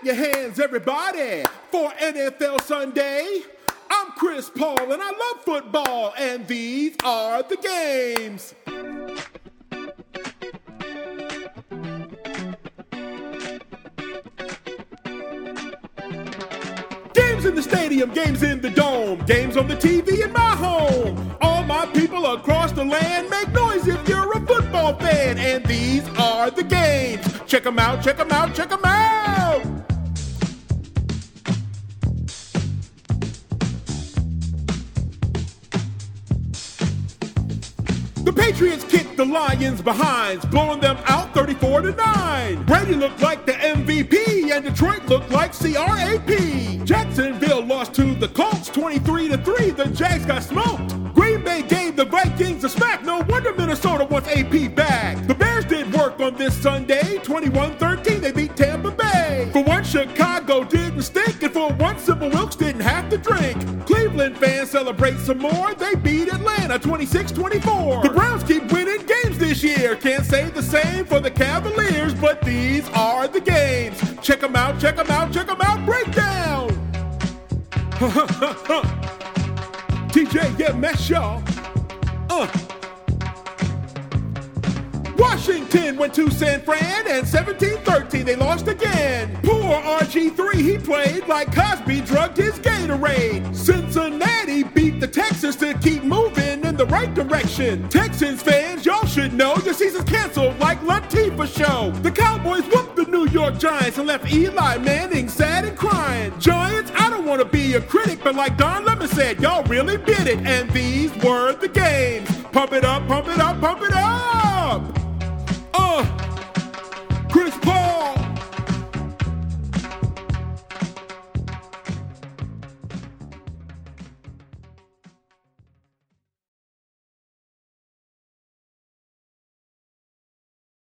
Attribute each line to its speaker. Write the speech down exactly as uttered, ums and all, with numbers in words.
Speaker 1: your hands, everybody, for N F L Sunday. I'm Chris Paul, and I love football, and these are the games. Games in the stadium, games in the dome, games on the T V in my home. All my people across the land, make noise if you're a football fan, and these are the games. Check them out, check them out, check them out! The Patriots kicked the Lions behind, blowing them out thirty-four to nine. Brady looked like the M V P, and Detroit looked like C R A P. Jacksonville lost to the Colts twenty-three to three. The Jags got smoked. Green Bay gave the Vikings a smack. No wonder Minnesota wants A P back. The Bears did work on this Sunday. twenty-one thirteen, they beat Tampa Bay. For once, Chicago didn't stink, and for once, Sybil Wilkes didn't have to drink. Cleveland fans celebrate some more. They beat Atlanta twenty-six twenty-four. The Browns keep winning games this year. Can't say the same for the Cavaliers, but these are the games. Check them out, check them out, check them out. Breakdown. T J, yeah, mess y'all. Uh. Washington went to San Fran, and seventeen thirteen they lost again. Poor R G three, he played like Cosby drugged his Gatorade. Cincinnati beat the Texans to keep moving in the right direction. Texans fans, y'all should know your season's canceled like Latifah show. The Cowboys whooped the New York Giants and left Eli Manning sad and crying. Giants, I don't want to be a critic, but like Don Lemon said, y'all really did it, and these were the games. Pump it up, pump it up,